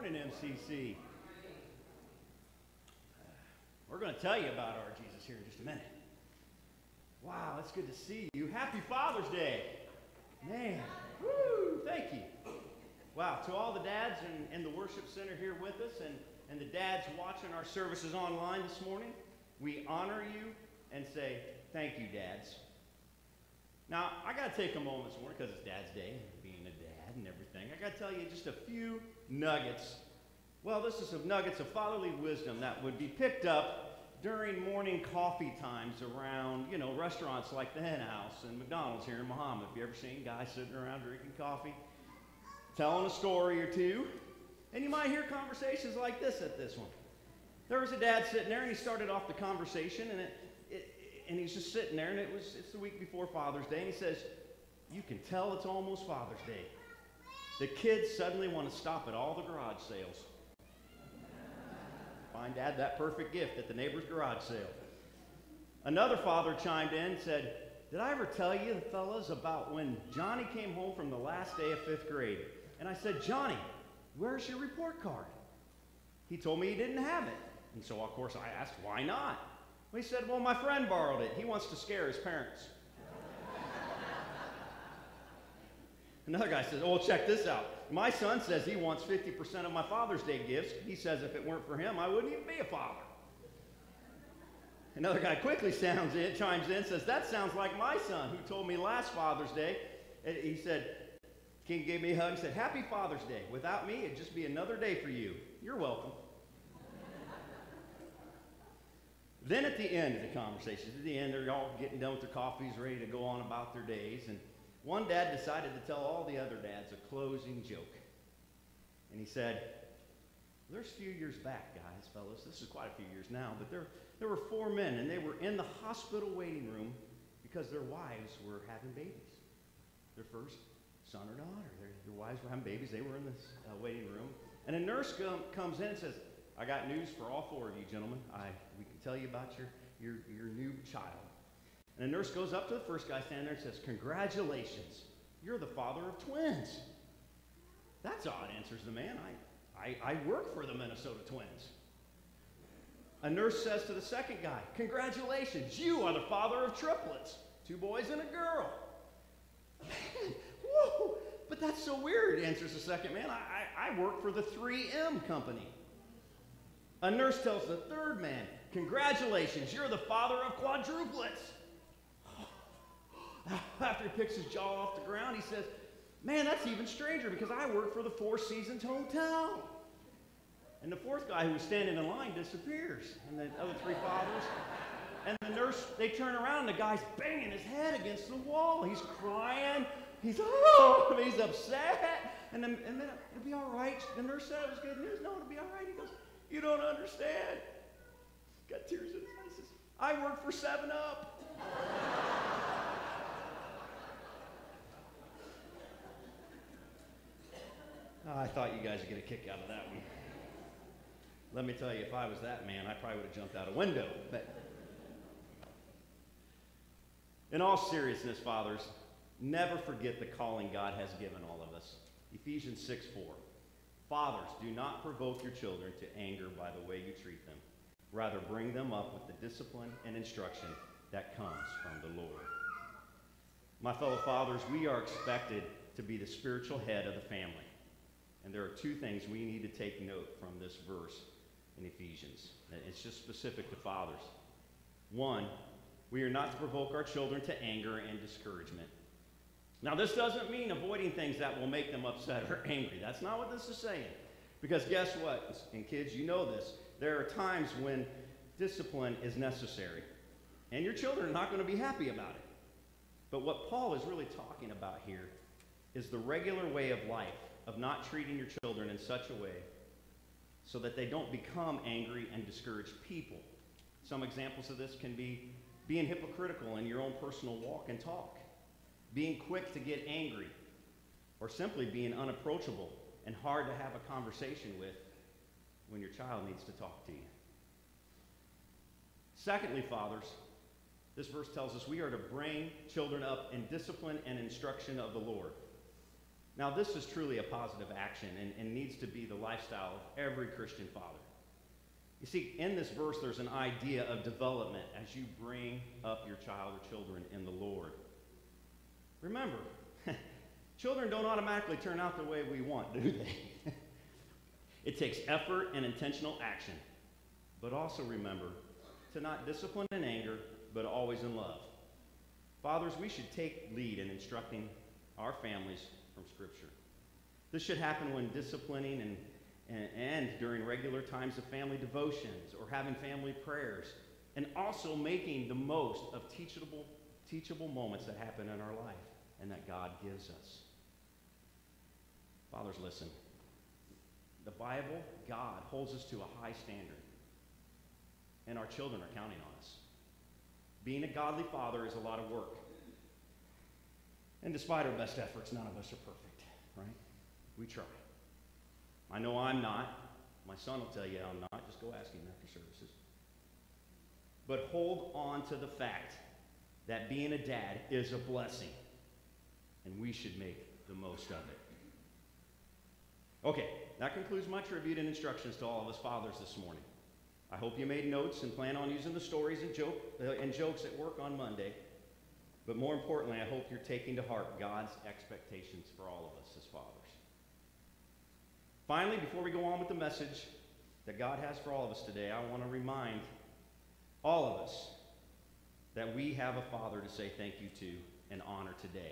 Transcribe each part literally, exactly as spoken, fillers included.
morning, M C C. We're going to tell you about our Jesus here in just a minute. Wow, it's good to see you. Happy Father's Day. Man, woo, thank you. Wow, to all the dads in, in the worship center here with us and, and the dads watching our services online this morning, we honor you and say thank you, dads. Now, I got to take a moment this morning because it's Dad's Day, being a dad and everything. I got to tell you just a few nuggets. Well, this is some nuggets of fatherly wisdom that would be picked up during morning coffee times around, you know, restaurants like the Hen House and McDonald's here in Mahomet. Have you ever seen guys sitting around drinking coffee, telling a story or two? And you might hear conversations like this at this one. There was a dad sitting there, and he started off the conversation, and it, it and he's just sitting there, and it was it's the week before Father's Day, and he says, "You can tell it's almost Father's Day. The kids suddenly want to stop at all the garage sales. Find Dad that perfect gift at the neighbor's garage sale." Another father chimed in and said, "Did I ever tell you, fellas, about when Johnny came home from the last day of fifth grade? And I said, 'Johnny, where's your report card?' He told me he didn't have it. And so, of course, I asked, why not? Well, he said, 'Well, my friend borrowed it. He wants to scare his parents.'" Another guy says, "Oh, check this out. My son says he wants fifty percent of my Father's Day gifts. He says if it weren't for him, I wouldn't even be a father." Another guy quickly sounds in, chimes in, says, "That sounds like my son who told me last Father's Day." He said, King gave me a hug and said, "Happy Father's Day. Without me, it'd just be another day for you. You're welcome." Then at the end of the conversation, at the end, they're all getting done with their coffees, ready to go on about their days. And one dad decided to tell all the other dads a closing joke. And he said, "There's a few years back, guys, fellas, this is quite a few years now, but there, there were four men, and they were in the hospital waiting room because their wives were having babies. Their first son or daughter. Their, their wives were having babies. They were in this uh, waiting room. And a nurse com comes in and says, 'I got news for all four of you, gentlemen. I, we can tell you about your, your, your new child.' And the nurse goes up to the first guy standing there and says, 'Congratulations, you're the father of twins.' 'That's odd,' answers the man. I, I, I work for the Minnesota Twins.' A nurse says to the second guy, 'Congratulations, you are the father of triplets, two boys and a girl.' 'Man, whoa, but that's so weird,' answers the second man. I, I, I work for the three M company.' A nurse tells the third man, 'Congratulations, you're the father of quadruplets.' After he picks his jaw off the ground, he says, 'Man, that's even stranger because I work for the Four Seasons Hotel.' And the fourth guy who was standing in line disappears, and the other three fathers. And the nurse, they turn around, and the guy's banging his head against the wall. He's crying. He's, oh, he's upset. And then, and then it'll be all right. The nurse said it was good news. No, it'll be all right. He goes, 'You don't understand.' Got tears in his eyes. He says, 'I work for seven up. Oh, I thought you guys would get a kick out of that one. Let me tell you, if I was that man, I probably would have jumped out a window. But in all seriousness, fathers, never forget the calling God has given all of us. Ephesians six four. Fathers, do not provoke your children to anger by the way you treat them. Rather, bring them up with the discipline and instruction that comes from the Lord. My fellow fathers, we are expected to be the spiritual head of the family. And there are two things we need to take note from this verse in Ephesians. It's just specific to fathers. One, we are not to provoke our children to anger and discouragement. Now, this doesn't mean avoiding things that will make them upset or angry. That's not what this is saying. Because guess what? And kids, you know this. There are times when discipline is necessary. And your children are not going to be happy about it. But what Paul is really talking about here is the regular way of life, of not treating your children in such a way so that they don't become angry and discouraged people. Some examples of this can be being hypocritical in your own personal walk and talk, being quick to get angry, or simply being unapproachable and hard to have a conversation with when your child needs to talk to you. Secondly, fathers, this verse tells us we are to bring children up in discipline and instruction of the Lord. Now, this is truly a positive action and, and needs to be the lifestyle of every Christian father. You see, in this verse, there's an idea of development as you bring up your child or children in the Lord. Remember, children don't automatically turn out the way we want, do they? It takes effort and intentional action. But also remember to not discipline in anger, but always in love. Fathers, we should take lead in instructing our families from Scripture. This should happen when disciplining and, and, and during regular times of family devotions or having family prayers, and also making the most of teachable, teachable moments that happen in our life and that God gives us. Fathers, listen. The Bible, God, holds us to a high standard. And our children are counting on us. Being a godly father is a lot of work. And despite our best efforts, none of us are perfect, right? We try. I know I'm not. My son will tell you I'm not. Just go ask him after services. But hold on to the fact that being a dad is a blessing. And we should make the most of it. Okay, that concludes my tribute and instructions to all of us fathers this morning. I hope you made notes and plan on using the stories and, joke, uh, and jokes at work on Monday. But more importantly, I hope you're taking to heart God's expectations for all of us as fathers. Finally, before we go on with the message that God has for all of us today, I want to remind all of us that we have a father to say thank you to and honor today.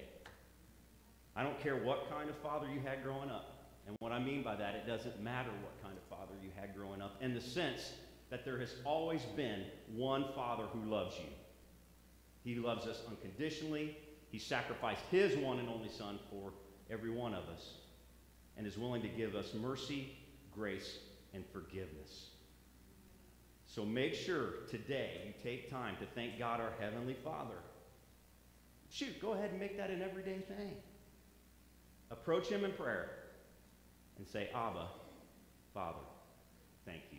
I don't care what kind of father you had growing up. And what I mean by that, it doesn't matter what kind of father you had growing up, in the sense that there has always been one father who loves you. He loves us unconditionally. He sacrificed his one and only son for every one of us and is willing to give us mercy, grace, and forgiveness. So make sure today you take time to thank God, our Heavenly Father. Shoot, go ahead and make that an everyday thing. Approach him in prayer and say, Abba, Father, thank you.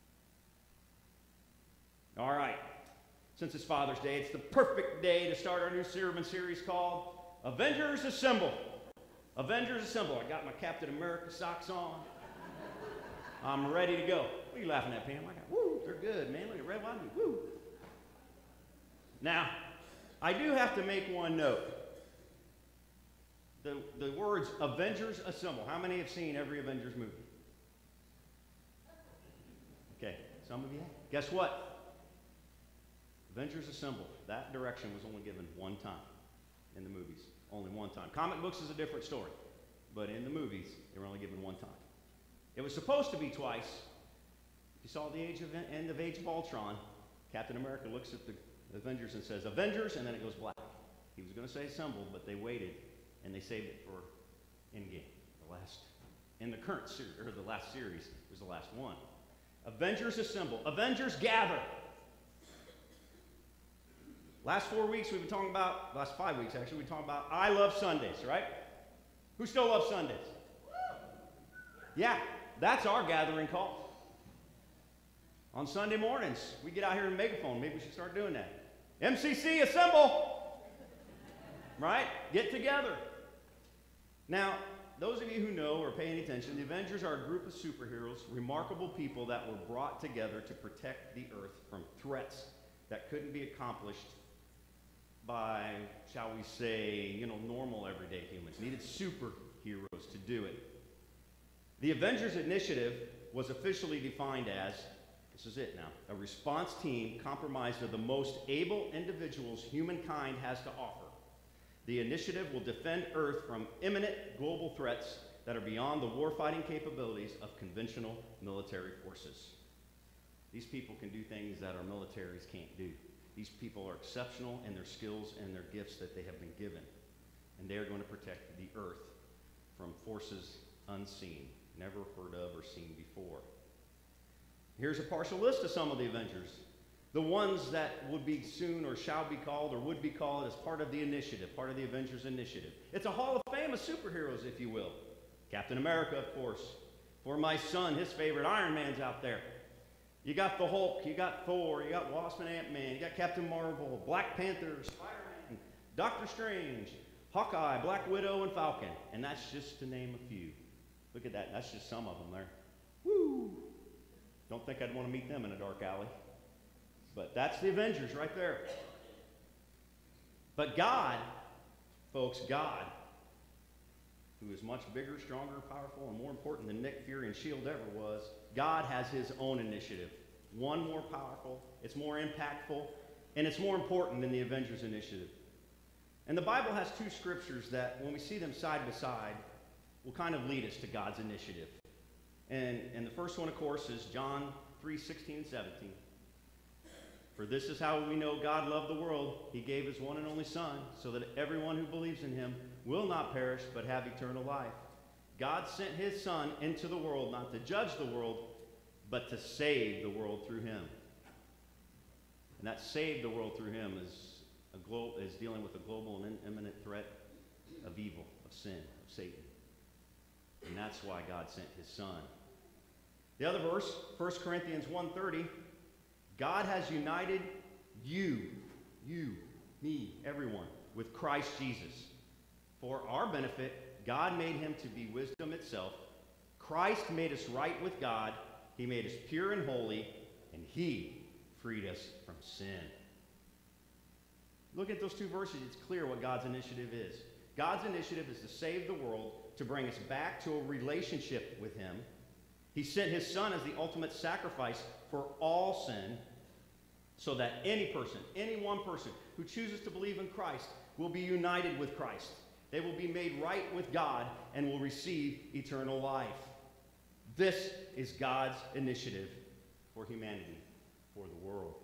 All right. Since it's Father's Day, it's the perfect day to start our new sermon series called Avengers Assemble. Avengers Assemble. I got my Captain America socks on. I'm ready to go. What are you laughing at, Pam? I got, woo, they're good, man. Look at red wine. Woo. Now, I do have to make one note. The, the words Avengers Assemble. How many have seen every Avengers movie? Okay, some of you have. Guess what? Avengers Assemble. That direction was only given one time in the movies. Only one time. Comic books is a different story. But in the movies, they were only given one time. It was supposed to be twice. If you saw the age of, end of Age of Ultron, Captain America looks at the Avengers and says, Avengers, and then it goes black. He was going to say Assemble, but they waited. And they saved it for Endgame, the last, in the current series, or the last series was the last one. Avengers Assemble. Avengers gather. Last four weeks we've been talking about, last five weeks actually, we've been talking about I love Sundays, right? Who still loves Sundays? Yeah, that's our gathering call. On Sunday mornings, we get out here in megaphone. Maybe we should start doing that. M C C, assemble! Right? Get together. Now, those of you who know or pay any attention, the Avengers are a group of superheroes, remarkable people that were brought together to protect the earth from threats that couldn't be accomplished by, shall we say, you know, normal everyday humans. Needed superheroes to do it. The Avengers Initiative was officially defined as, this is it now, a response team comprised of the most able individuals humankind has to offer. The initiative will defend Earth from imminent global threats that are beyond the warfighting capabilities of conventional military forces. These people can do things that our militaries can't do. These people are exceptional in their skills and their gifts that they have been given. And they are going to protect the Earth from forces unseen, never heard of or seen before. Here's a partial list of some of the Avengers. The ones that would be soon or shall be called or would be called as part of the initiative, part of the Avengers Initiative. It's a hall of fame of superheroes, if you will. Captain America, of course. For my son, his favorite, Iron Man's out there. You got the Hulk, you got Thor, you got Wasp and Ant-Man, you got Captain Marvel, Black Panther, Spider-Man, Doctor Strange, Hawkeye, Black Widow, and Falcon. And that's just to name a few. Look at that. That's just some of them there. Woo! Don't think I'd want to meet them in a dark alley. But that's the Avengers right there. But God, folks, God, who is much bigger, stronger, powerful, and more important than Nick Fury and S H I E L D ever was, God has his own initiative. One more powerful, it's more impactful, and it's more important than the Avengers initiative. And the Bible has two scriptures that, when we see them side by side, will kind of lead us to God's initiative. And, and the first one, of course, is John three sixteen and seventeen. For this is how we know God loved the world. He gave his one and only Son, so that everyone who believes in him will not perish, but have eternal life. God sent his Son into the world, not to judge the world, but to save the world through him. And that save the world through him is, a glo- is dealing with a global and imminent threat of evil, of sin, of Satan. And that's why God sent his Son. The other verse, First Corinthians one thirty, God has united you, you, me, everyone, with Christ Jesus. For our benefit, God made him to be wisdom itself. Christ made us right with God. He made us pure and holy, and he freed us from sin. Look at those two verses. It's clear what God's initiative is. God's initiative is to save the world, to bring us back to a relationship with him. He sent his Son as the ultimate sacrifice for all sin, so that any person, any one person who chooses to believe in Christ will be united with Christ. They will be made right with God and will receive eternal life. This is God's initiative for humanity, for the world.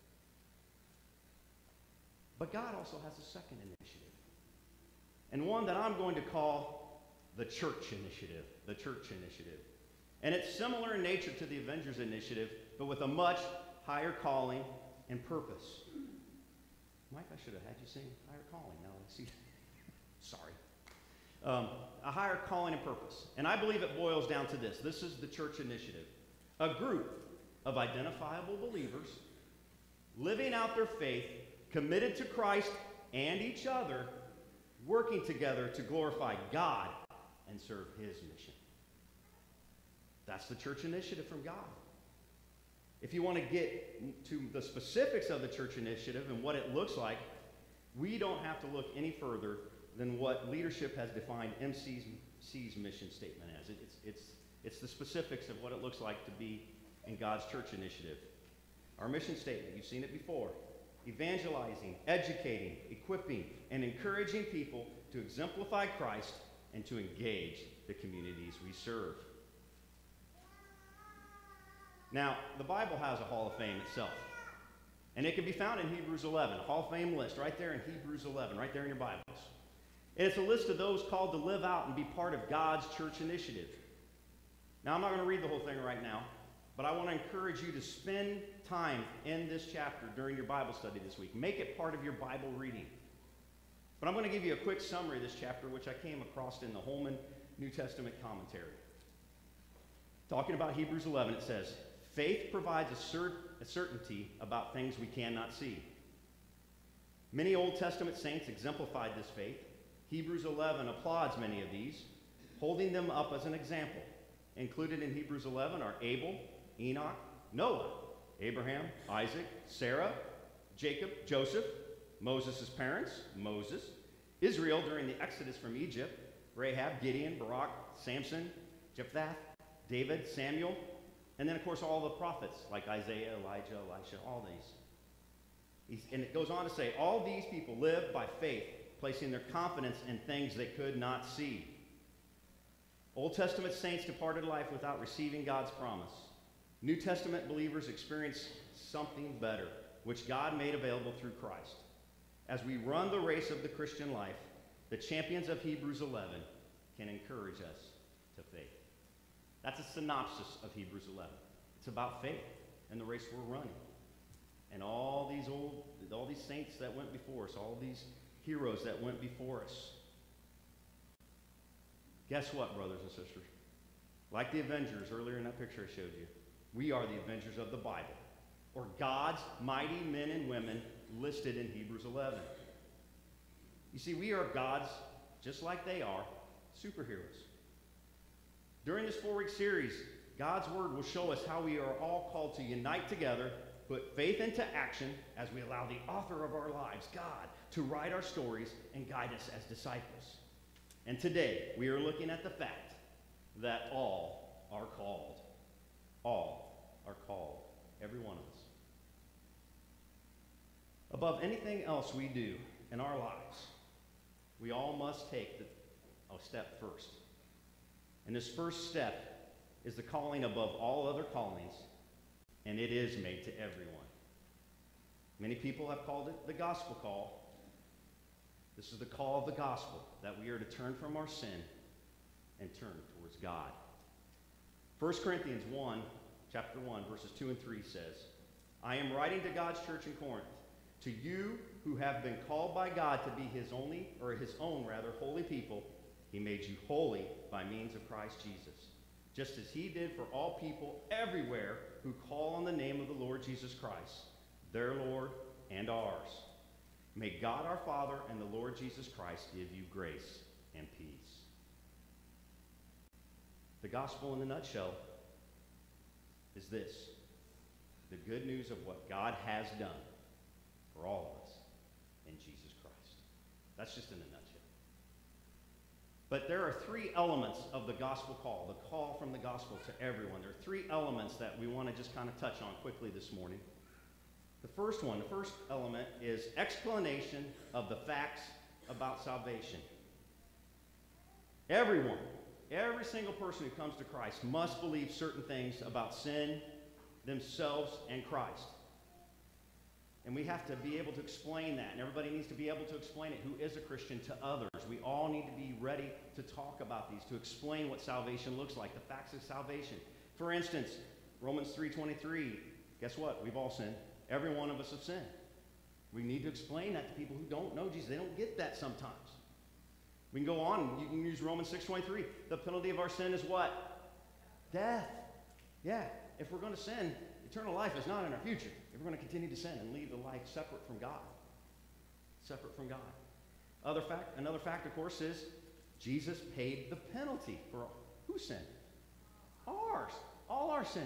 But God also has a second initiative, and one that I'm going to call the church initiative, the church initiative. And it's similar in nature to the Avengers initiative, but with a much higher calling and purpose. Mike, I should have had you sing higher calling. Now I see. Sorry. Um, a higher calling and purpose. And I believe it boils down to this. This is the church initiative. A group of identifiable believers living out their faith, committed to Christ and each other, working together to glorify God and serve his mission. That's the church initiative from God. If you want to get to the specifics of the church initiative and what it looks like, we don't have to look any further than what leadership has defined M C's, C's mission statement as. It, it's, it's, it's the specifics of what it looks like to be in God's church initiative. Our mission statement, you've seen it before: evangelizing, educating, equipping, and encouraging people to exemplify Christ and to engage the communities we serve. Now, the Bible has a Hall of Fame itself, and it can be found in Hebrews eleven, a Hall of Fame list right there in Hebrews eleven, right there in your Bibles. And it's a list of those called to live out and be part of God's church initiative. Now, I'm not going to read the whole thing right now, but I want to encourage you to spend time in this chapter during your Bible study this week. Make it part of your Bible reading. But I'm going to give you a quick summary of this chapter, which I came across in the Holman New Testament commentary. Talking about Hebrews eleven, it says, faith provides a, cert- a certainty about things we cannot see. Many Old Testament saints exemplified this faith. Hebrews eleven applauds many of these, holding them up as an example. Included in Hebrews eleven are Abel, Enoch, Noah, Abraham, Isaac, Sarah, Jacob, Joseph, Moses' parents, Moses, Israel during the Exodus from Egypt, Rahab, Gideon, Barak, Samson, Jephthah, David, Samuel, and then, of course, all the prophets like Isaiah, Elijah, Elisha, all these. He's, and it goes on to say, all these people lived by faith, placing their confidence in things they could not see. Old Testament saints departed life without receiving God's promise. New Testament believers experience something better, which God made available through Christ. As we run the race of the Christian life, the champions of Hebrews eleven can encourage us to faith. That's a synopsis of Hebrews eleven. It's about faith and the race we're running. And all these old, all these saints that went before us, all these heroes that went before us. Guess what, brothers and sisters? Like the Avengers earlier in that picture I showed you, we are the Avengers of the Bible, or God's mighty men and women listed in Hebrews eleven. You see, we are God's, just like they are, superheroes. During this four-week series, God's Word will show us how we are all called to unite together, put faith into action as we allow the author of our lives, God, to write our stories and guide us as disciples. And today, we are looking at the fact that all are called. All are called. Every one of us. Above anything else we do in our lives, we all must take the, a step first. And this first step is the calling above all other callings, and it is made to everyone. Many people have called it the gospel call. This is the call of the gospel, that we are to turn from our sin and turn towards God. First Corinthians one, chapter one, verses two and three says, I am writing to God's church in Corinth, to you who have been called by God to be his only, or his own rather, holy people. He made you holy by means of Christ Jesus, just as he did for all people everywhere who call on the name of the Lord Jesus Christ, their Lord and ours. May God our Father and the Lord Jesus Christ give you grace and peace. The gospel in a nutshell is this: the good news of what God has done for all of us in Jesus Christ. That's just in a nutshell. But there are three elements of the gospel call, the call from the gospel to everyone. There are three elements that we want to just kind of touch on quickly this morning. The first one, the first element is explanation of the facts about salvation. Everyone, every single person who comes to Christ must believe certain things about sin, themselves, and Christ. And we have to be able to explain that. And everybody needs to be able to explain it who is a Christian to others. We all need to be ready to talk about these, to explain what salvation looks like, the facts of salvation. For instance, Romans three twenty-three, guess what? We've all sinned. Every one of us have sinned. We need to explain that to people who don't know Jesus. They don't get that sometimes. We can go on. You can use Romans six twenty-three. The penalty of our sin is what? Death. Yeah. If we're going to sin, eternal life is not in our future. If we're going to continue to sin and leave the life separate from God. Separate from God. Other fact, another fact, of course, is Jesus paid the penalty for whose sin? Ours. All our sin.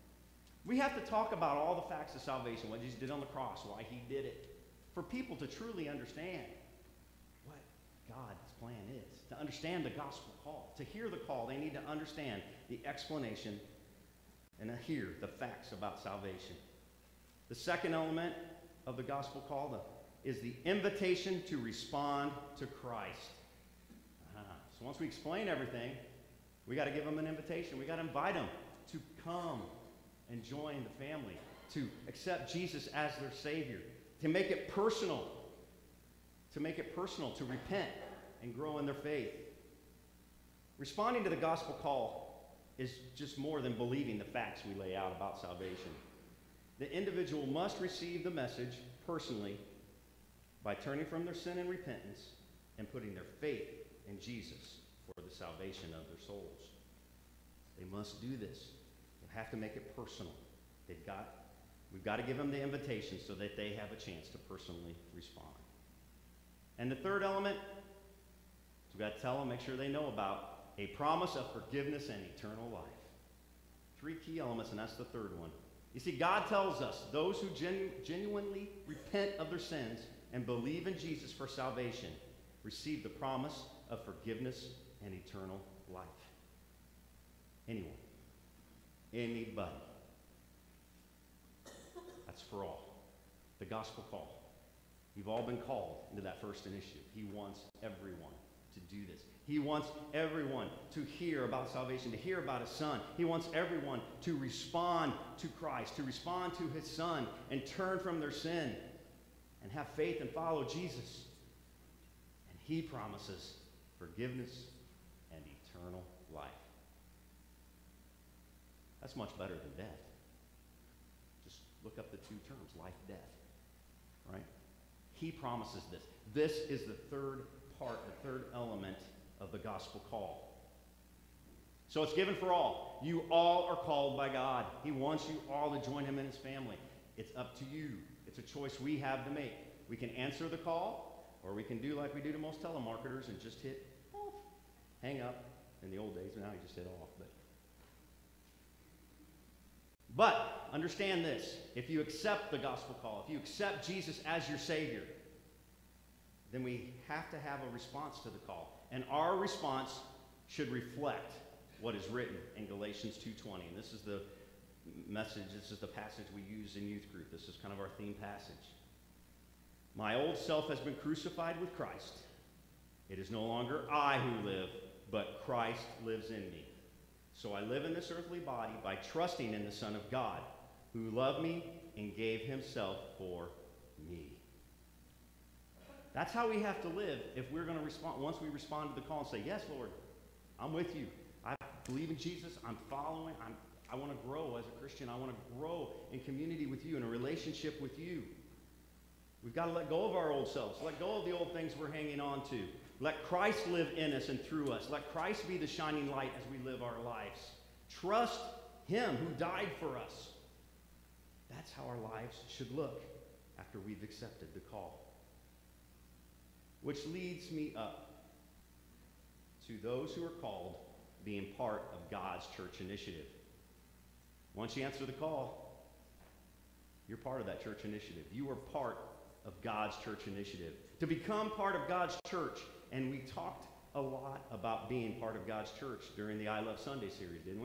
We have to talk about all the facts of salvation, what Jesus did on the cross, why he did it, for people to truly understand what God's plan is, to understand the gospel call. To hear the call, they need to understand the explanation and to hear the facts about salvation. The second element of the gospel call is the invitation to respond to Christ. Uh, so once we explain everything, we got to give them an invitation. We got to invite them to come and join the family, to accept Jesus as their Savior, to make it personal, to make it personal, to repent and grow in their faith. Responding to the gospel call is just more than believing the facts we lay out about salvation. The individual must receive the message personally by turning from their sin and repentance and putting their faith in Jesus for the salvation of their souls. They must do this. They have to make it personal. They've got, we've got to give them the invitation so that they have a chance to personally respond. And the third element, we've got to tell them, make sure they know about a promise of forgiveness and eternal life. Three key elements, and that's the third one. You see, God tells us those who genu- genuinely repent of their sins and believe in Jesus for salvation receive the promise of forgiveness and eternal life. Anyone. Anybody. That's for all. The gospel call. You've all been called into that first initiative. He wants everyone to do this. He wants everyone to hear about salvation, to hear about his son. He wants everyone to respond to Christ, to respond to his son and turn from their sin and have faith and follow Jesus. And he promises forgiveness and eternal life. That's much better than death. Just look up the two terms, life, death, right? He promises this. This is the third part, the third element of the gospel call. So it's given for all. You all are called by God. He wants you all to join him in his family. It's up to you. It's a choice we have to make. We can answer the call, Or we can do like we do to most telemarketers and just hit off, hang up. In the old days, now you just hit off. But, but understand this. If you accept the gospel call, if you accept Jesus as your Savior, then we have to have a response to the call. And our response should reflect what is written in Galatians two twenty. And this is the message, this is the passage we use in youth group. This is kind of our theme passage. My old self has been crucified with Christ. It is no longer I who live, but Christ lives in me. So I live in this earthly body by trusting in the Son of God, who loved me and gave himself for me. That's how we have to live if we're going to respond. Once we respond to the call and say, yes, Lord, I'm with you. I believe in Jesus. I'm following. I'm, I want to grow as a Christian. I want to grow in community with you, in a relationship with you. We've got to let go of our old selves. Let go of the old things we're hanging on to. Let Christ live in us and through us. Let Christ be the shining light as we live our lives. Trust him who died for us. That's how our lives should look after we've accepted the call. Which leads me up to those who are called being part of God's church initiative. Once you answer the call, you're part of that church initiative. You are part of God's church initiative. To become part of God's church, and we talked a lot about being part of God's church during the I Love Sunday series, didn't we?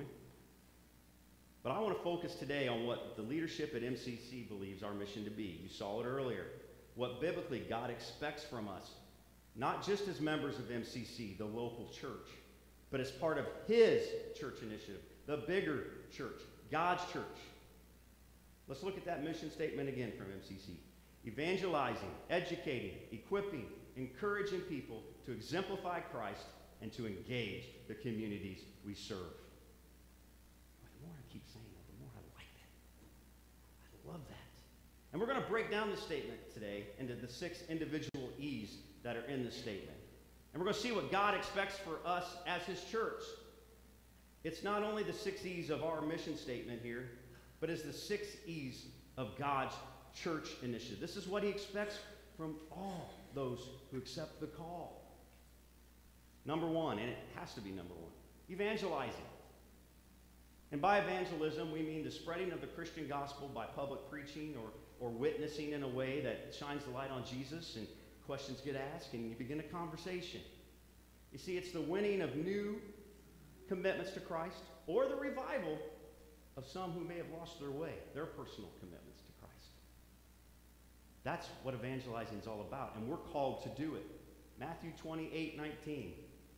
But I want to focus today on what the leadership at M C C believes our mission to be. You saw it earlier. What biblically God expects from us, not just as members of M C C, the local church, but as part of his church initiative, the bigger church, God's church. Let's look at that mission statement again from M C C. Evangelizing, educating, equipping, encouraging people to exemplify Christ and to engage the communities we serve. Boy, the more I keep saying that, the more I like that. I love that. And we're going to break down this statement today into the six individual E's that are in this statement. And we're going to see what God expects for us as his church. It's not only the six E's of our mission statement here, but it's the six E's of God's church initiative. This is what he expects from all those who accept the call. Number one, and it has to be number one, evangelizing. And by evangelism, we mean the spreading of the Christian gospel by public preaching or, or witnessing in a way that shines the light on Jesus and questions get asked and you begin a conversation. You see, it's the winning of new commitments to Christ or the revival of some who may have lost their way, their personal commitments to Christ. That's what evangelizing is all about, and we're called to do it. Matthew twenty-eight nineteen.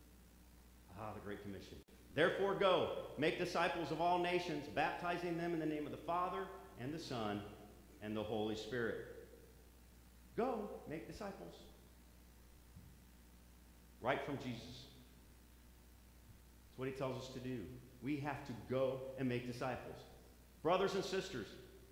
Ah, the Great Commission. Therefore go, make disciples of all nations, baptizing them in the name of the Father and the Son and the Holy Spirit. Go, make disciples. Right from Jesus. That's what he tells us to do. We have to go and make disciples. Brothers and sisters,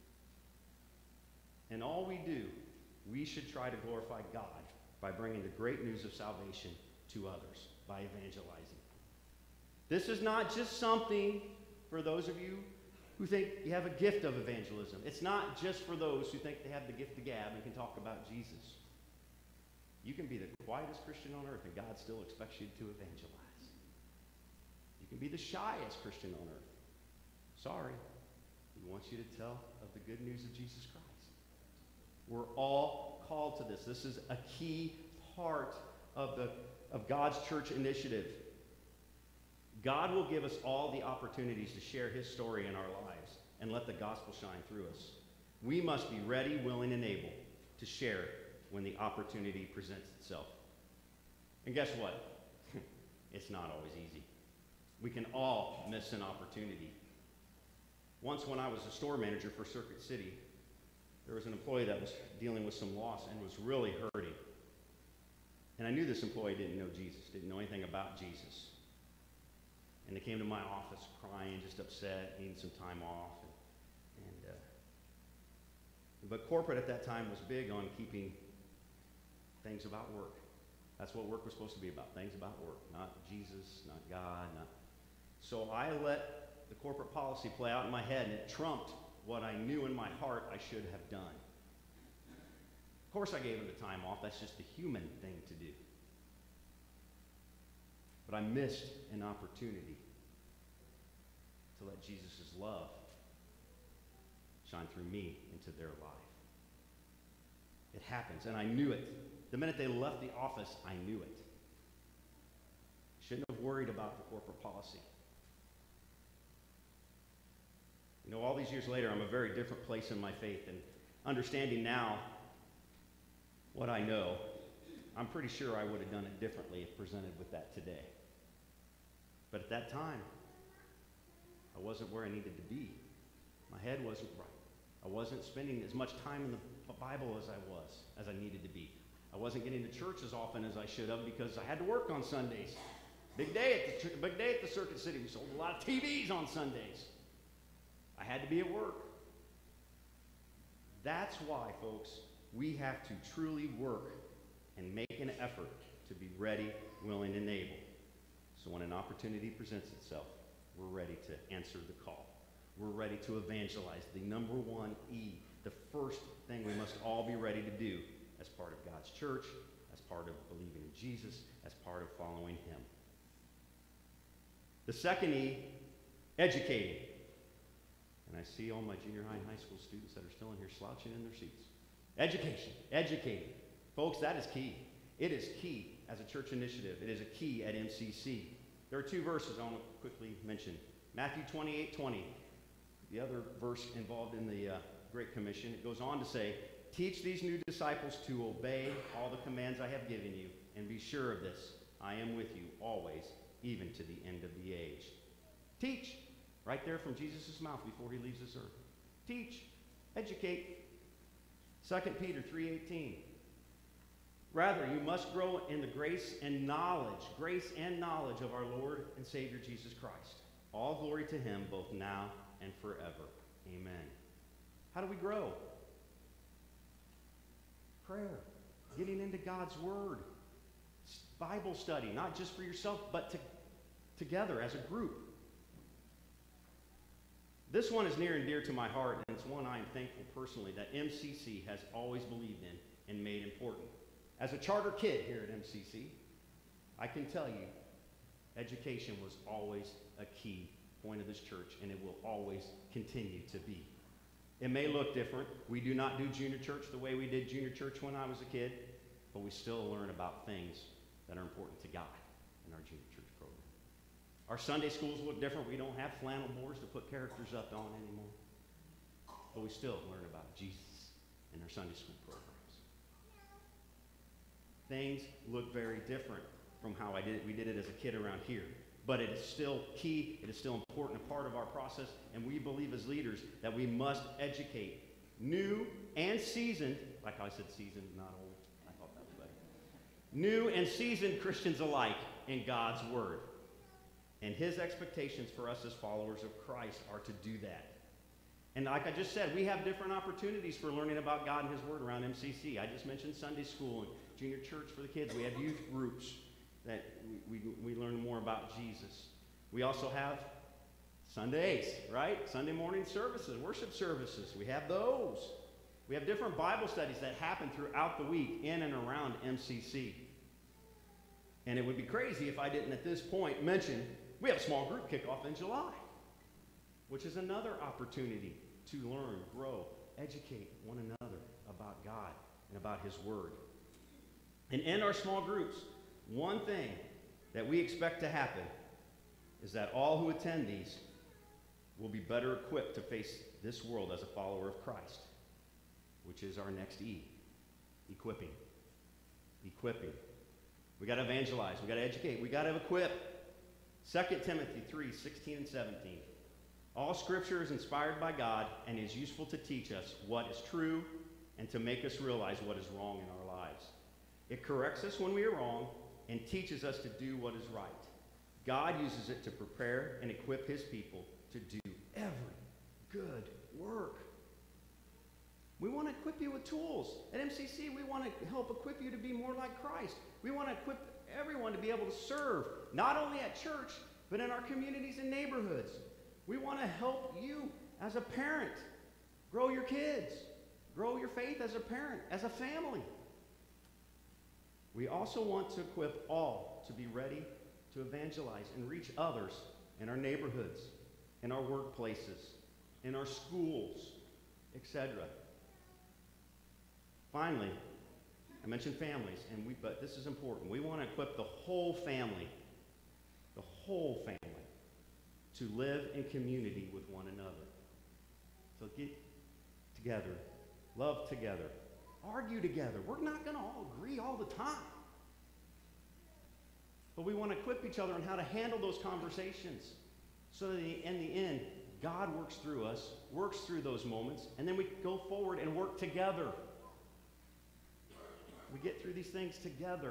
in all we do, we should try to glorify God by bringing the great news of salvation to others, by evangelizing. This is not just something for those of you who think you have a gift of evangelism. It's not just for those who think they have the gift of gab and can talk about Jesus. You can be the quietest Christian on earth and God still expects you to evangelize. You can be the shyest Christian on earth. Sorry. He wants you to tell of the good news of Jesus Christ. We're all called to this. This is a key part of, the, of God's church initiative. God will give us all the opportunities to share his story in our lives and let the gospel shine through us. We must be ready, willing, and able to share when the opportunity presents itself. And guess what? It's not always easy. We can all miss an opportunity. Once when I was a store manager for Circuit City, there was an employee that was dealing with some loss and was really hurting. And I knew this employee didn't know Jesus, didn't know anything about Jesus. And they came to my office crying, just upset, needing some time off. And, and uh, but corporate at that time was big on keeping things about work. That's what work was supposed to be about, things about work, not Jesus, not God. Not. So I let the corporate policy play out in my head, and it trumped what I knew in my heart I should have done. Of course I gave him the time off. That's just the human thing to do. But I missed an opportunity to let Jesus' love shine through me into their life. It happens, and I knew it. The minute they left the office, I knew it. Shouldn't have worried about the corporate policy. You know, all these years later, I'm a very different place in my faith, and understanding now what I know, I'm pretty sure I would have done it differently if presented with that today. But at that time, I wasn't where I needed to be. My head wasn't right. I wasn't spending as much time in the Bible as I was, as I needed to be. I wasn't getting to church as often as I should have because I had to work on Sundays. Big day at the, big day at the Circuit City. We sold a lot of T Vs on Sundays. I had to be at work. That's why, folks, we have to truly work and make an effort to be ready, willing, and able. So when an opportunity presents itself, we're ready to answer the call. We're ready to evangelize. The number one E, the first thing we must all be ready to do as part of God's church, as part of believing in Jesus, as part of following him. The second E, educating. And I see all my junior high and high school students that are still in here slouching in their seats. Education, educating. Folks, that is key. It is key as a church initiative. It is a key at M C C. There are two verses I want to quickly mention. Matthew twenty-eight twenty, the other verse involved in the uh, Great Commission. It goes on to say, teach these new disciples to obey all the commands I have given you, and be sure of this, I am with you always, even to the end of the age. Teach, right there from Jesus' mouth before he leaves this earth. Teach, educate. Second Peter three eighteen. Rather, you must grow in the grace and knowledge, grace and knowledge of our Lord and Savior Jesus Christ. All glory to him both now and forever. Amen. How do we grow? Prayer, getting into God's word, Bible study, not just for yourself, but to, together as a group. This one is near and dear to my heart, and it's one I am thankful personally that M C C has always believed in and made important. As a charter kid here at M C C, I can tell you, education was always a key point of this church, and it will always continue to be. It may look different. We do not do junior church the way we did junior church when I was a kid, but we still learn about things that are important to God in our junior church program. Our Sunday schools look different. We don't have flannel boards to put characters up on anymore, but we still learn about Jesus in our Sunday school programs. Things look very different from how I did it. We did it as a kid around here. But it is still key, it is still important, a part of our process, and we believe as leaders that we must educate new and seasoned, like I said seasoned, not old, I thought that was better, new and seasoned Christians alike in God's word. And his expectations for us as followers of Christ are to do that. And like I just said, we have different opportunities for learning about God and his word around M C C. I just mentioned Sunday school and junior church for the kids. We have youth groups that we, we, we learn more about Jesus. We also have Sundays, right? Sunday morning services, worship services. We have those. We have different Bible studies that happen throughout the week in and around M C C. And it would be crazy if I didn't at this point mention we have a small group kickoff in July, which is another opportunity to learn, grow, educate one another about God and about his word. And in our small groups, one thing that we expect to happen is that all who attend these will be better equipped to face this world as a follower of Christ, which is our next E, equipping. Equipping. We got to evangelize. We got to educate. We got to equip. Second Timothy three sixteen and seventeen. All Scripture is inspired by God and is useful to teach us what is true and to make us realize what is wrong in our lives. It corrects us when we are wrong and teaches us to do what is right. God uses it to prepare and equip his people to do every good work. We want to equip you with tools. At M C C, we want to help equip you to be more like Christ. We want to equip everyone to be able to serve, not only at church, but in our communities and neighborhoods. We want to help you as a parent grow your kids, Grow your faith as a parent, as a family. We also want to equip all to be ready to evangelize and reach others in our neighborhoods, in our workplaces, in our schools, et cetera. Finally, I mentioned families, and we, but this is important. We want to equip the whole family, the whole family, to live in community with one another. So get together, love together, argue together. We're not going to all agree all the time. But we want to equip each other on how to handle those conversations so that in the end, God works through us, works through those moments, and then we go forward and work together. We get through these things together.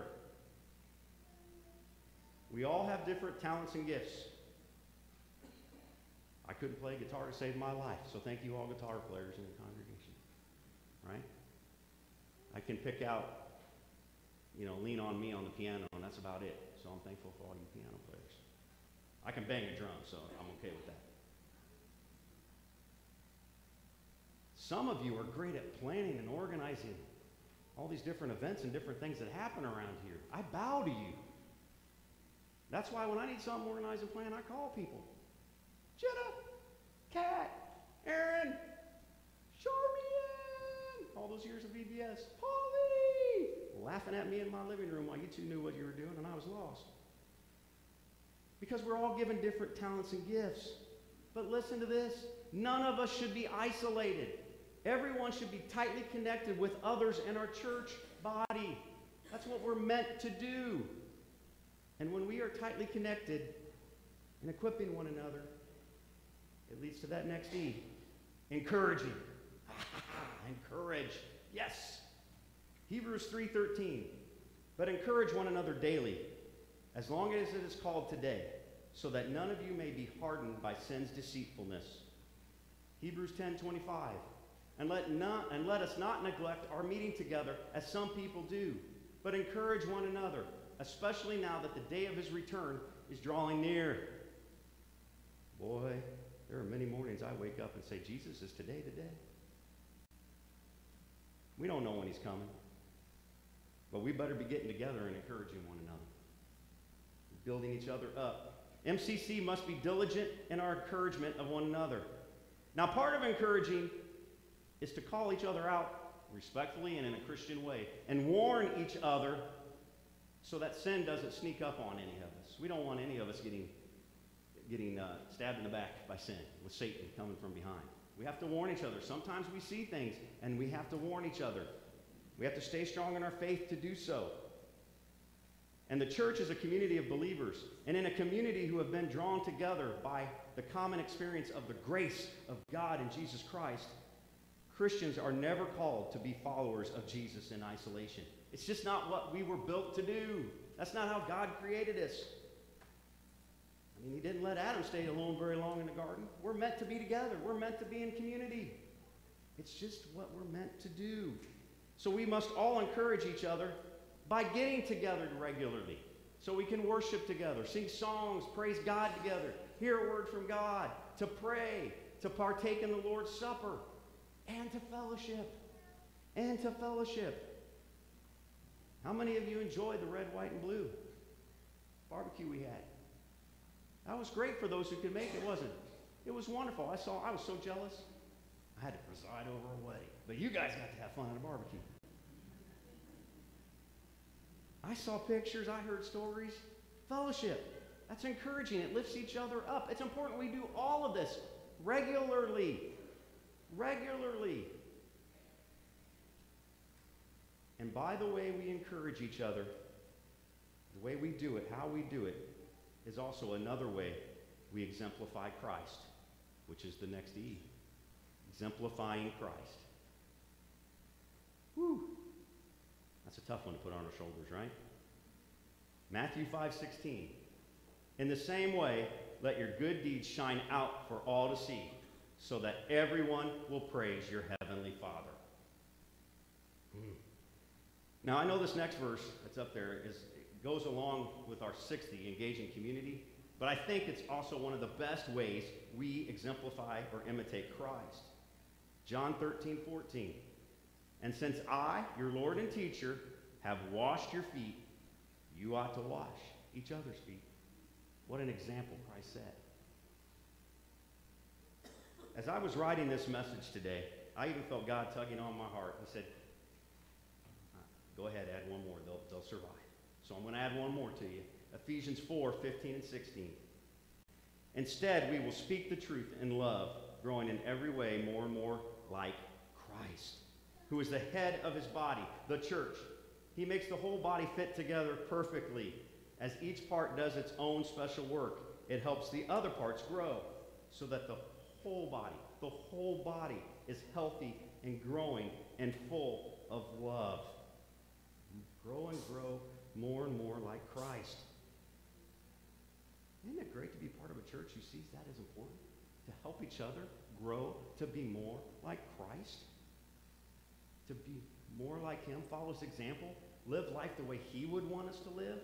We all have different talents and gifts. I couldn't play guitar to save my life, so thank you all guitar players in the congregation. Right? I can pick out, you know, Lean on Me on the piano, and that's about it. So I'm thankful for all you piano players. I can bang a drum, so I'm okay with that. Some of you are great at planning and organizing all these different events and different things that happen around here. I bow to you. That's why when I need something organized and planned, I call people. Jenna, Kat, Aaron, Charmian, all those years of V B S, Polly, laughing at me in my living room while you two knew what you were doing and I was lost. Because we're all given different talents and gifts. But listen to this, none of us should be isolated. Everyone should be tightly connected with others in our church body. That's what we're meant to do. And when we are tightly connected and equipping one another, it leads to that next E, encouraging. Encourage, yes. Hebrews three thirteen, but encourage one another daily, as long as it is called today, so that none of you may be hardened by sin's deceitfulness. Hebrews ten twenty-five, and let, not, and let us not neglect our meeting together, as some people do, but encourage one another, especially now that the day of his return is drawing near. Boy, there are many mornings I wake up and say, Jesus, is today the day? We don't know when he's coming. But we better be getting together and encouraging one another. Building each other up. M C C must be diligent in our encouragement of one another. Now, part of encouraging is to call each other out respectfully and in a Christian way and warn each other so that sin doesn't sneak up on any of us. We don't want any of us getting getting uh, stabbed in the back by sin, with Satan coming from behind. We have to warn each other. Sometimes we see things, and we have to warn each other. We have to stay strong in our faith to do so. And the church is a community of believers, and in a community who have been drawn together by the common experience of the grace of God in Jesus Christ, Christians are never called to be followers of Jesus in isolation. It's just not what we were built to do. That's not how God created us. I mean, he didn't let Adam stay alone very long in the garden. We're meant to be together. We're meant to be in community. It's just what we're meant to do. So we must all encourage each other by getting together regularly so we can worship together, sing songs, praise God together, hear a word from God, to pray, to partake in the Lord's Supper, and to fellowship, and to fellowship. How many of you enjoyed the red, white, and blue barbecue we had? That was great for those who could make it, wasn't it? It was wonderful. I saw, I was so jealous. I had to preside over a wedding. But you guys got to have fun at a barbecue. I saw pictures, I heard stories. Fellowship. That's encouraging. It lifts each other up. It's important we do all of this regularly. Regularly. And by the way we encourage each other, the way we do it, how we do it, is also another way we exemplify Christ, which is the next E. Exemplifying Christ. Whew. That's a tough one to put on our shoulders, right? Matthew five sixteen. In the same way, let your good deeds shine out for all to see, so that everyone will praise your heavenly Father. Hmm. Now, I know this next verse that's up there is goes along with our sixth E, engaging community, but I think it's also one of the best ways we exemplify or imitate Christ. John thirteen fourteen. And since I, your Lord and teacher, have washed your feet, you ought to wash each other's feet. What an example Christ set. As I was writing this message today, I even felt God tugging on my heart. He said, go ahead, add one more. They'll, they'll survive. So I'm going to add one more to you. Ephesians four, fifteen and sixteen. Instead, we will speak the truth in love, growing in every way more and more like Christ, who is the head of his body, the church. He makes the whole body fit together perfectly. As each part does its own special work, it helps the other parts grow so that the whole body, the whole body is healthy and growing and full of love. Grow and grow more and more like Christ. Isn't it great to be part of a church who sees that as important? To help each other grow to be more like Christ? To be more like him, follow his example, live life the way he would want us to live?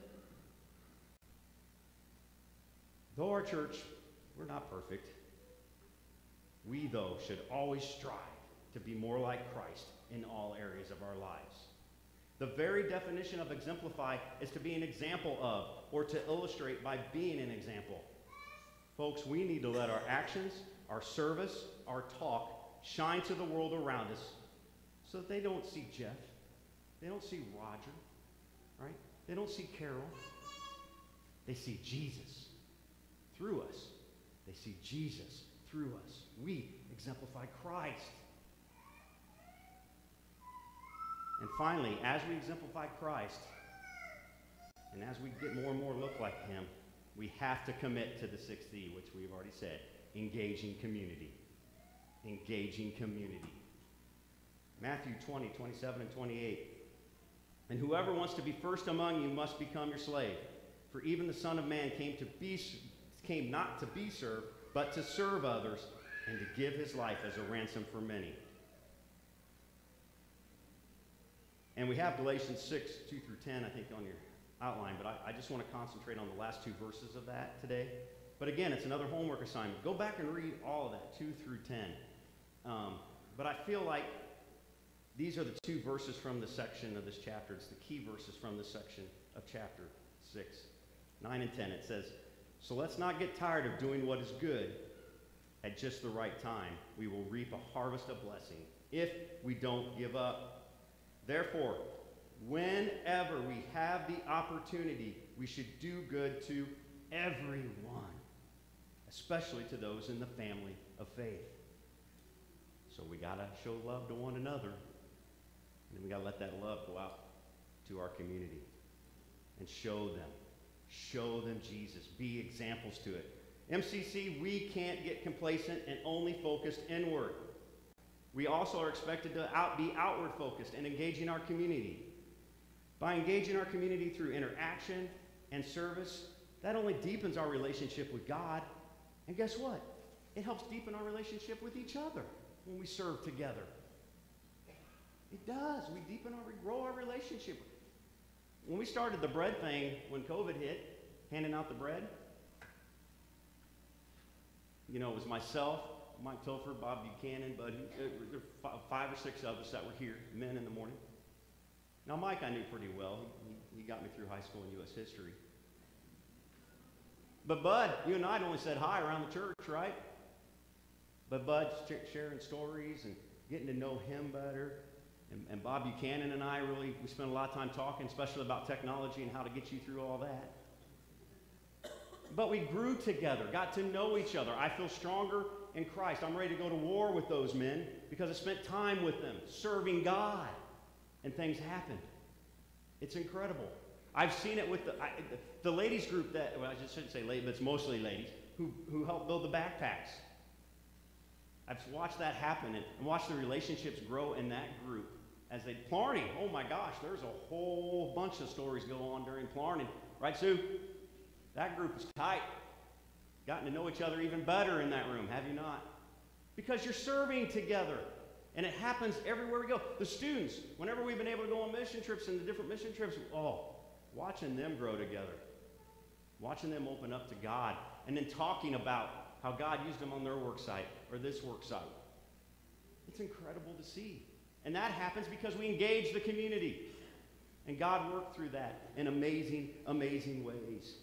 Though our church, we're not perfect, we, though, should always strive to be more like Christ in all areas of our lives. The very definition of exemplify is to be an example of, or to illustrate by being an example. Folks, we need to let our actions, our service, our talk shine to the world around us so that they don't see Jeff, they don't see Roger, right? They don't see Carol. They see Jesus through us. They see Jesus through us. We exemplify Christ. And finally, as we exemplify Christ, and as we get more and more look like him, we have to commit to the sixth E, which we've already said, engaging community. Engaging community. Matthew twenty, twenty-seven and twenty-eight. And whoever wants to be first among you must become your slave. For even the Son of Man came to be, came not to be served, but to serve others, and to give his life as a ransom for many. And we have Galatians six, two through ten, I think, on your outline, but I, I just want to concentrate on the last two verses of that today. But again, it's another homework assignment. Go back and read all of that, two through ten. Um, but I feel like these are the two verses from the section of this chapter. It's the key verses from this section of chapter six, nine and ten. It says, so let's not get tired of doing what is good. At just the right time, we will reap a harvest of blessing if we don't give up. Therefore, whenever we have the opportunity, we should do good to everyone, especially to those in the family of faith. So we got to show love to one another, and then we got to let that love go out to our community and show them, show them Jesus, be examples to it. M C C, we can't get complacent and only focused inward. We also are expected to out, be outward focused and engaging our community. By engaging our community through interaction and service, that only deepens our relationship with God. And guess what? It helps deepen our relationship with each other when we serve together. It does. We deepen our, we grow our relationship. When we started the bread thing, when COVID hit, handing out the bread, you know, it was myself, Mike Topher, Bob Buchanan, Bud, there were five or six of us that were here, men in the morning. Now, Mike I knew pretty well. He, he got me through high school and U S history. But Bud, you and I had only said hi around the church, right? But Bud's sharing stories and getting to know him better. And, and Bob Buchanan and I really, we spent a lot of time talking, especially about technology and how to get you through all that. But we grew together, got to know each other. I feel stronger in Christ. I'm ready to go to war with those men because I spent time with them, serving God, and things happened. It's incredible. I've seen it with the, I, the ladies group that, well, I just shouldn't say ladies, but it's mostly ladies, who, who helped build the backpacks. I've watched that happen and, and watched the relationships grow in that group. As they, Plarney, oh my gosh, there's a whole bunch of stories go on during Plarney. Right, Sue? That group is tight. Gotten to know each other even better in that room, have you not? Because you're serving together. And it happens everywhere we go. The students, whenever we've been able to go on mission trips and the different mission trips, oh, watching them grow together. Watching them open up to God. And then talking about how God used them on their work site or this work site. It's incredible to see. And that happens because we engage the community. And God worked through that in amazing, amazing ways.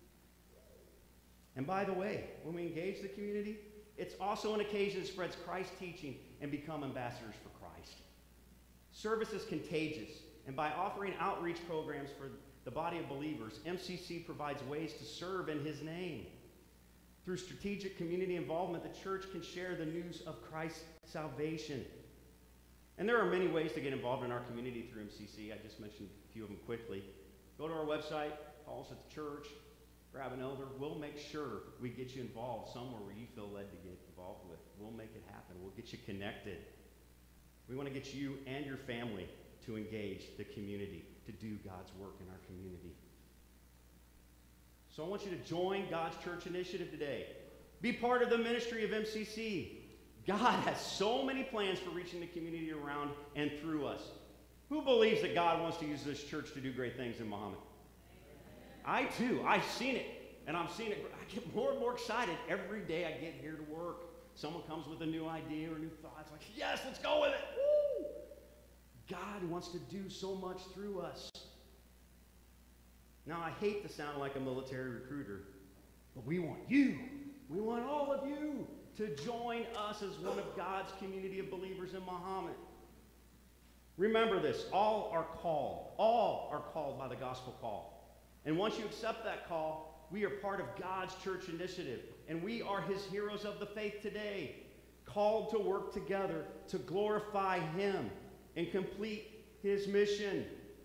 And by the way, when we engage the community, it's also an occasion that spreads Christ's teaching and become ambassadors for Christ. Service is contagious, and by offering outreach programs for the body of believers, M C C provides ways to serve in his name. Through strategic community involvement, the church can share the news of Christ's salvation. And there are many ways to get involved in our community through M C C. I just mentioned a few of them quickly. Go to our website, call us at the church, grab an elder. We'll make sure we get you involved somewhere where you feel led to get involved with. We'll make it happen. We'll get you connected. We want to get you and your family to engage the community, to do God's work in our community. So I want you to join God's Church Initiative today. Be part of the ministry of M C C. God has so many plans for reaching the community around and through us. Who believes that God wants to use this church to do great things in Muhammad? I too. I've seen it, and I'm seeing it. I get more and more excited every day I get here to work. Someone comes with a new idea or new thoughts, like, yes, let's go with it. Woo! God wants to do so much through us. Now, I hate to sound like a military recruiter, but we want you, we want all of you to join us as one of God's community of believers in Muhammad. Remember this, all are called, all are called by the gospel call. And once you accept that call, we are part of God's church initiative, and we are his heroes of the faith today, called to work together to glorify him and complete his mission.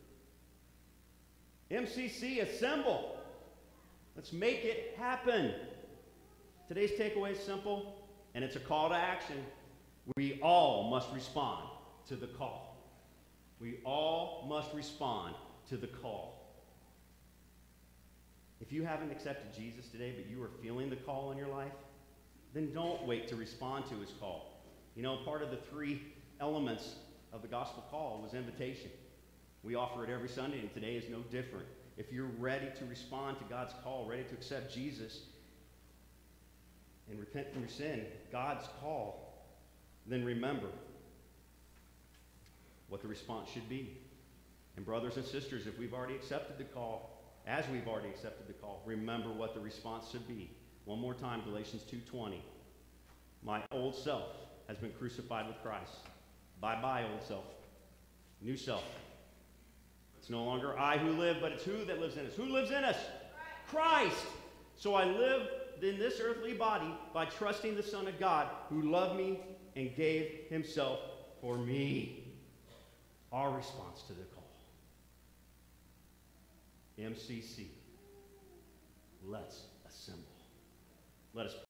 M C C, assemble. Let's make it happen. Today's takeaway is simple, and it's a call to action. We all must respond to the call. We all must respond to the call. If you haven't accepted Jesus today, but you are feeling the call in your life, then don't wait to respond to his call. You know, part of the three elements of the gospel call was invitation. We offer it every Sunday, and today is no different. If you're ready to respond to God's call, ready to accept Jesus and repent from your sin, God's call, then remember what the response should be. And brothers and sisters, if we've already accepted the call, as we've already accepted the call, remember what the response should be. One more time, Galatians two twenty. My old self has been crucified with Christ. Bye-bye, old self. New self. It's no longer I who live, but it's who that lives in us. Who lives in us? Christ. So I live in this earthly body by trusting the Son of God who loved me and gave himself for me. Our response to the call. M C C. Let's assemble. Let us